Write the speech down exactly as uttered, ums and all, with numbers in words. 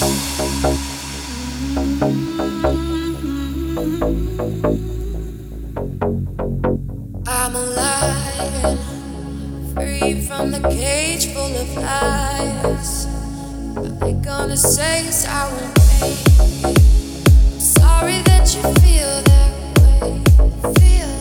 I'm a lion, free from the cage full of lies. What they gonna say is I won't make it. I'm sorry that you feel that way. Feel